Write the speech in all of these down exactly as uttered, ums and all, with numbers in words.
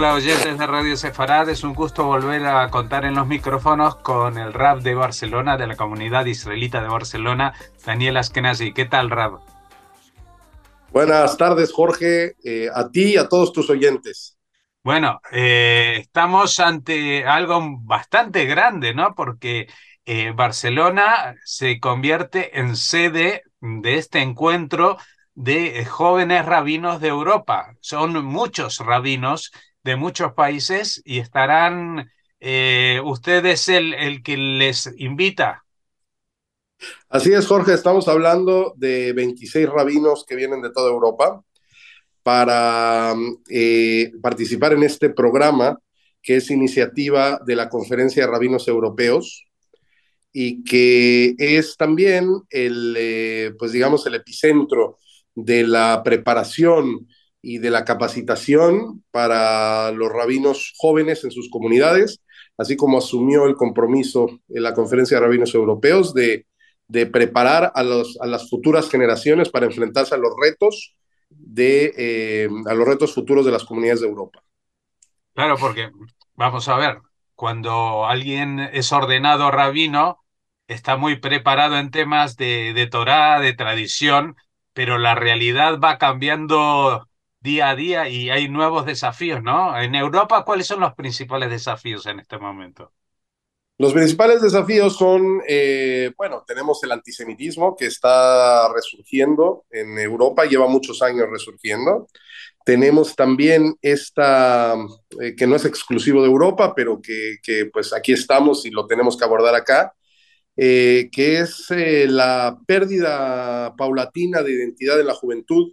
Hola oyentes de Radio Sefarad, es un gusto volver a contar en los micrófonos con el Rab de Barcelona, de la comunidad israelita de Barcelona, Daniel Ashkenazi. ¿Qué tal, Rab? Buenas tardes, Jorge, eh, a ti y a todos tus oyentes. Bueno, eh, estamos ante algo bastante grande, ¿no? Porque eh, Barcelona se convierte en sede de este encuentro de eh, jóvenes rabinos de Europa. Son muchos rabinos de muchos países y estarán, eh, ustedes el, el que les invita. Así es, Jorge, estamos hablando de veintiséis rabinos que vienen de toda Europa para eh, participar en este programa que es iniciativa de la Conferencia de Rabinos Europeos y que es también el, eh, pues digamos, el epicentro de la preparación y de la capacitación para los rabinos jóvenes en sus comunidades, así como asumió el compromiso en la Conferencia de Rabinos Europeos de, de preparar a, los, a las futuras generaciones para enfrentarse a los retos de, eh, a los retos futuros de las comunidades de Europa. Claro, porque vamos a ver, cuando alguien es ordenado rabino, está muy preparado en temas de, de Torá, de tradición, pero la realidad va cambiando día a día y hay nuevos desafíos, ¿no? En Europa, ¿cuáles son los principales desafíos en este momento? Los principales desafíos son, eh, bueno, tenemos el antisemitismo que está resurgiendo en Europa, lleva muchos años resurgiendo. Tenemos también esta, eh, que no es exclusivo de Europa, pero que, que, pues aquí estamos y lo tenemos que abordar acá, eh, que es eh, la pérdida paulatina de identidad en la juventud,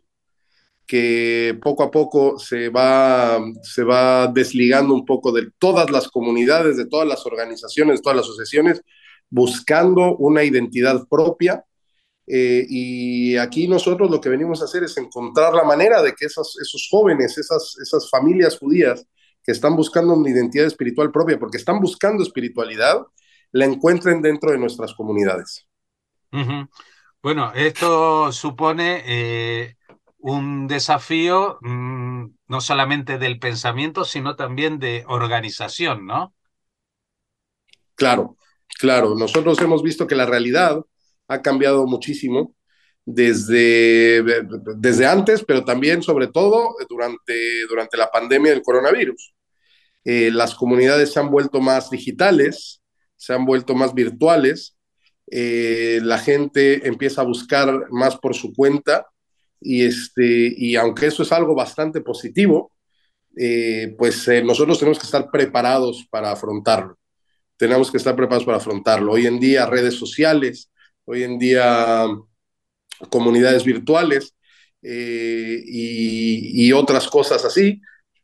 que poco a poco se va, se va desligando un poco de todas las comunidades, de todas las organizaciones, de todas las asociaciones, buscando una identidad propia. Eh, y aquí nosotros lo que venimos a hacer es encontrar la manera de que esos, esos jóvenes, esas, esas familias judías que están buscando una identidad espiritual propia, porque están buscando espiritualidad, la encuentren dentro de nuestras comunidades. Ujú. Bueno, esto supone eh, un desafío mm, no solamente del pensamiento, sino también de organización, ¿no? Claro, claro. Nosotros hemos visto que la realidad ha cambiado muchísimo desde, desde antes, pero también, sobre todo, durante, durante la pandemia del coronavirus. Eh, las comunidades se han vuelto más digitales, se han vuelto más virtuales, eh, la gente empieza a buscar más por su cuenta y, este, y aunque eso es algo bastante positivo, eh, pues eh, nosotros tenemos que estar preparados para afrontarlo. Tenemos que estar preparados para afrontarlo. Hoy en día redes sociales, hoy en día comunidades virtuales eh, y, y, otras cosas así,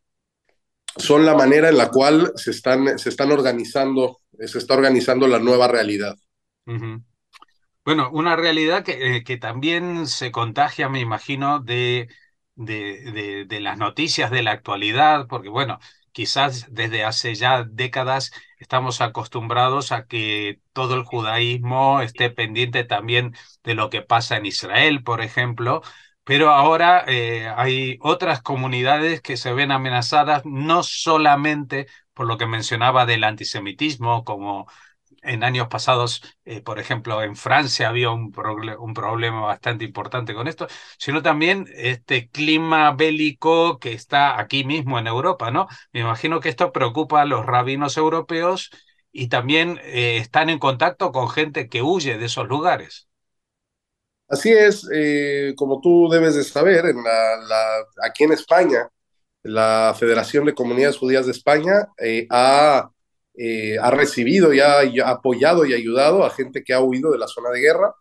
son la manera en la cual se están, se están organizando, se está organizando la nueva realidad. Ujú. Bueno, una realidad que, eh, que también se contagia, me imagino, de, de, de- de las noticias de la actualidad, porque bueno, quizás desde hace ya décadas estamos acostumbrados a que todo el judaísmo esté pendiente también de lo que pasa en Israel, por ejemplo, pero ahora eh, hay otras comunidades que se ven amenazadas no solamente por lo que mencionaba del antisemitismo, como en años pasados, eh, por ejemplo, en Francia había un, proble- un problema bastante importante con esto, sino también este clima bélico que está aquí mismo en Europa, ¿no? Me imagino que esto preocupa a los rabinos europeos y también eh, están en contacto con gente que huye de esos lugares. Así es, eh, como tú debes de saber, en la, la, aquí en España, la Federación de Comunidades Judías de España eh, ha, eh, ha recibido y ha, y ha apoyado y ayudado a gente que ha huido de la zona de guerra.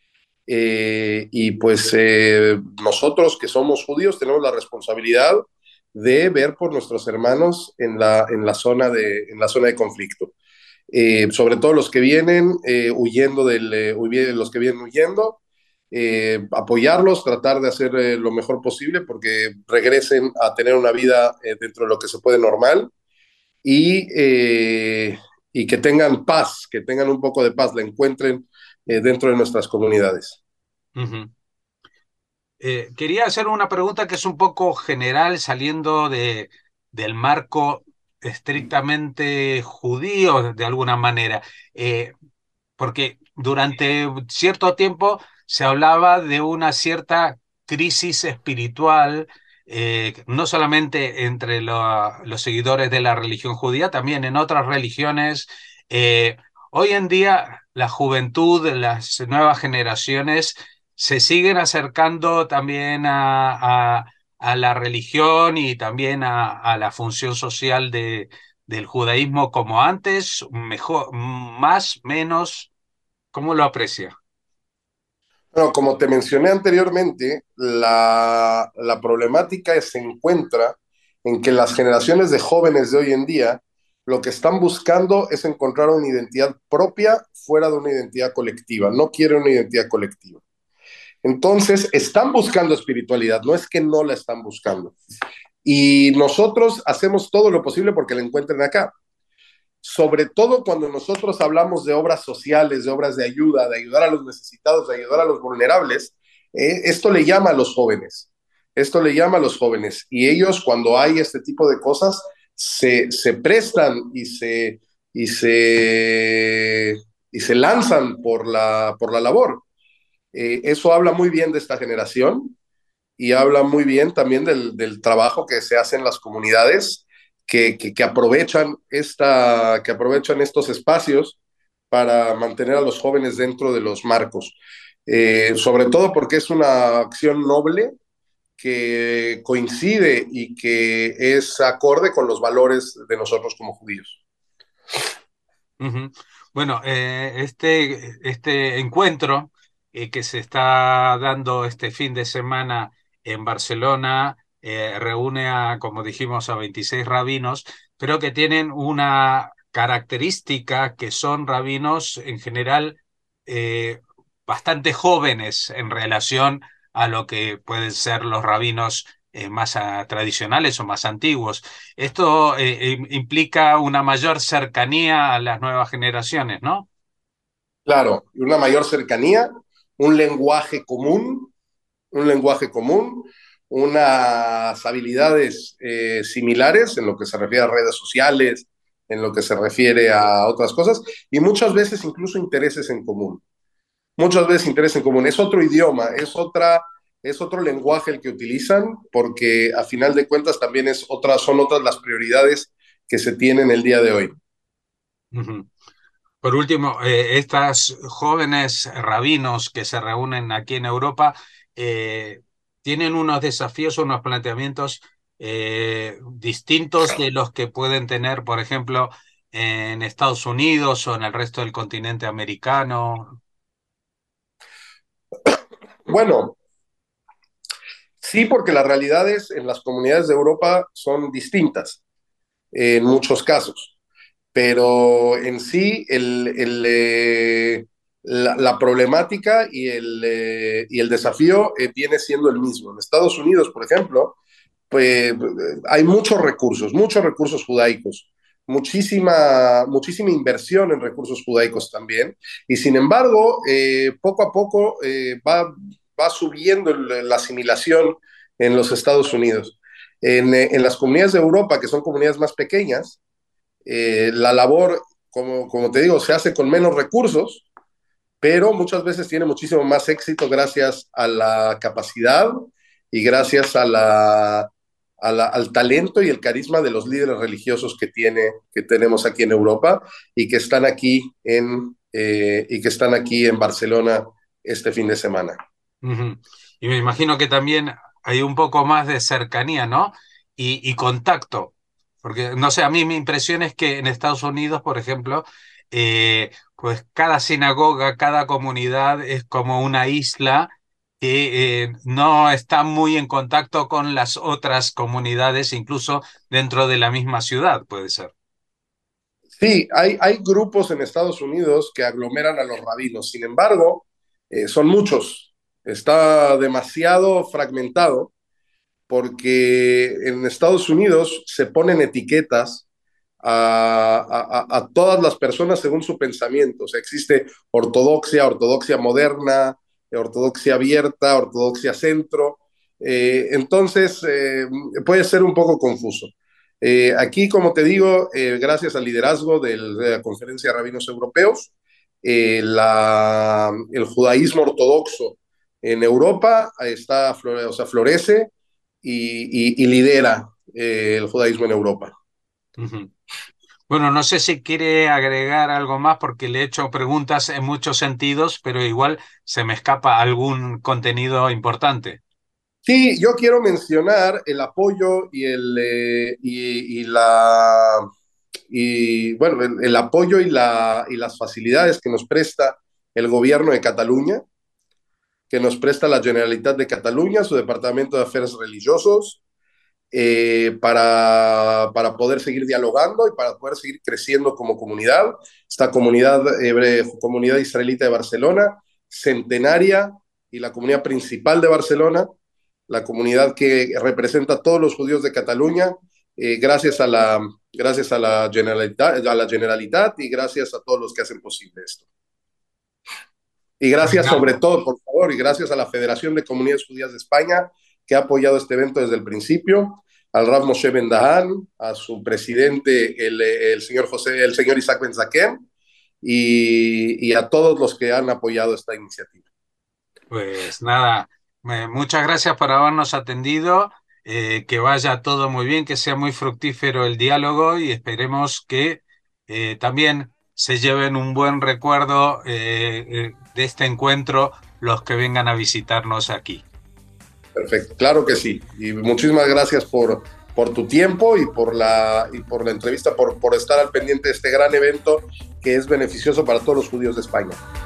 Eh, y pues eh, nosotros que somos judíos tenemos la responsabilidad de ver por nuestros hermanos en la, en la, zona, de, en la zona de conflicto. Eh, sobre todo los que vienen eh, huyendo, del, eh, los que vienen huyendo, eh, apoyarlos, tratar de hacer eh, lo mejor posible porque regresen a tener una vida eh, dentro de lo que se puede normal y, eh, y que tengan paz, que tengan un poco de paz, la encuentren eh, dentro de nuestras comunidades. Ujú. Eh, quería hacer una pregunta que es un poco general, saliendo de, del marco estrictamente judío de alguna manera. Eh, porque durante cierto tiempo se hablaba de una cierta crisis espiritual, eh, no solamente entre lo- los seguidores de la religión judía, también en otras religiones. Eh, Hoy en día la juventud, las nuevas generaciones se siguen acercando también a, a- a la religión y también a, a la función social de, del judaísmo como antes, mejor, más, menos. ¿Cómo lo aprecia? Bueno, como te mencioné anteriormente, la, la problemática se encuentra en que las generaciones de jóvenes de hoy en día lo que están buscando es encontrar una identidad propia fuera de una identidad colectiva. No quieren una identidad colectiva. Entonces, están buscando espiritualidad, no es que no la están buscando. Y nosotros hacemos todo lo posible porque la encuentren acá. Sobre todo cuando nosotros hablamos de obras sociales, de obras de ayuda, de ayudar a los necesitados, de ayudar a los vulnerables, eh, esto le llama a los jóvenes, esto le llama a los jóvenes y ellos cuando hay este tipo de cosas se, se prestan y se, y, se, y se lanzan por la, por la labor. Eh, eso habla muy bien de esta generación y habla muy bien también del, del trabajo que se hace en las comunidades que, que, que, aprovechan esta, que aprovechan estos espacios para mantener a los jóvenes dentro de los marcos. Eh, sobre todo porque es una acción noble que coincide y que es acorde con los valores de nosotros como judíos. Ujú. Bueno, eh, este, este encuentro eh, que se está dando este fin de semana en Barcelona eh, reúne a, como dijimos, a veintiséis rabinos, pero que tienen una característica que son rabinos en general eh, bastante jóvenes en relación a lo que pueden ser los rabinos eh, más ah, tradicionales o más antiguos. Esto eh, im- implica una mayor cercanía a las nuevas generaciones, ¿no? Claro, una mayor cercanía, un lenguaje común, un lenguaje común, unas habilidades eh, similares en lo que se refiere a redes sociales, en lo que se refiere a otras cosas, y muchas veces incluso intereses en común. Muchas veces intereses en común. Es otro idioma, es, otra, es otro lenguaje el que utilizan, porque a final de cuentas también es otra, son otras las prioridades que se tienen el día de hoy. Ujú. Por último, eh, estas jóvenes rabinos que se reúnen aquí en Europa eh, tienen unos desafíos, unos planteamientos eh, distintos de los que pueden tener, por ejemplo, en Estados Unidos o en el resto del continente americano. Bueno, sí, porque las realidades en las comunidades de Europa son distintas eh, en muchos casos, pero en sí el, el, eh, la, la, problemática y el, eh, y el desafío eh, viene siendo el mismo. En Estados Unidos, por ejemplo, pues, hay muchos recursos, muchos recursos judaicos, muchísima, muchísima inversión en recursos judaicos también, y sin embargo, eh, poco a poco eh, va, va subiendo la asimilación en los Estados Unidos. En, eh, en las comunidades de Europa, que son comunidades más pequeñas, eh, la labor, como, como te digo, se hace con menos recursos, pero muchas veces tiene muchísimo más éxito gracias a la capacidad y gracias a la, a la, al talento y el carisma de los líderes religiosos que, tiene, que tenemos aquí en Europa y que están aquí en, eh, y que están aquí en Barcelona este fin de semana. Ujú. Y me imagino que también hay un poco más de cercanía, ¿no? Y, y contacto. Porque, no sé, a mí mi impresión es que en Estados Unidos, por ejemplo, eh, pues cada sinagoga, cada comunidad es como una isla que eh, no está muy en contacto con las otras comunidades, incluso dentro de la misma ciudad, puede ser. Sí, hay, hay grupos en Estados Unidos que aglomeran a los rabinos, sin embargo, eh, son muchos, está demasiado fragmentado porque en Estados Unidos se ponen etiquetas a, a, a, todas las personas según su pensamiento. O sea, existe ortodoxia, ortodoxia moderna, ortodoxia abierta, ortodoxia centro. Eh, entonces, eh, puede ser un poco confuso. Eh, aquí, como te digo, eh, gracias al liderazgo del, de la Conferencia de Rabinos Europeos, eh, la, el judaísmo ortodoxo en Europa está, o sea, florece y, y, y lidera eh, el judaísmo en Europa. Ujú. Bueno, no sé si quiere agregar algo más porque le he hecho preguntas en muchos sentidos, pero igual se me escapa algún contenido importante. Sí, yo quiero mencionar el apoyo y el eh, y, y la y bueno el, el apoyo y la y las facilidades que nos presta el gobierno de Cataluña, que nos presta la Generalitat de Cataluña, su departamento de Aferes Religiosos, eh, para, para poder seguir dialogando y para poder seguir creciendo como comunidad. Esta comunidad, eh, comunidad israelita de Barcelona, centenaria y la comunidad principal de Barcelona, la comunidad que representa a todos los judíos de Cataluña, eh, gracias, a la, gracias a la, Generalitat, a la Generalitat y gracias a todos los que hacen posible esto. Y Pues gracias nada, sobre todo, por favor, y gracias a la Federación de Comunidades Judías de España, que ha apoyado este evento desde el principio, al Rav Moshe Ben Dahan, a su presidente, el, el señor José, el señor Isaac Ben Zakem, y, y a todos los que han apoyado esta iniciativa. pues nada, me- muchas gracias por habernos atendido, eh, que vaya todo muy bien, que sea muy fructífero el diálogo y esperemos que eh, también se lleven un buen recuerdo eh, eh, de este encuentro los que vengan a visitarnos aquí. Perfecto, claro que sí. Y muchísimas gracias por, por tu tiempo y por la, y por la entrevista, por, por estar al pendiente de este gran evento que es beneficioso para todos los judíos de España.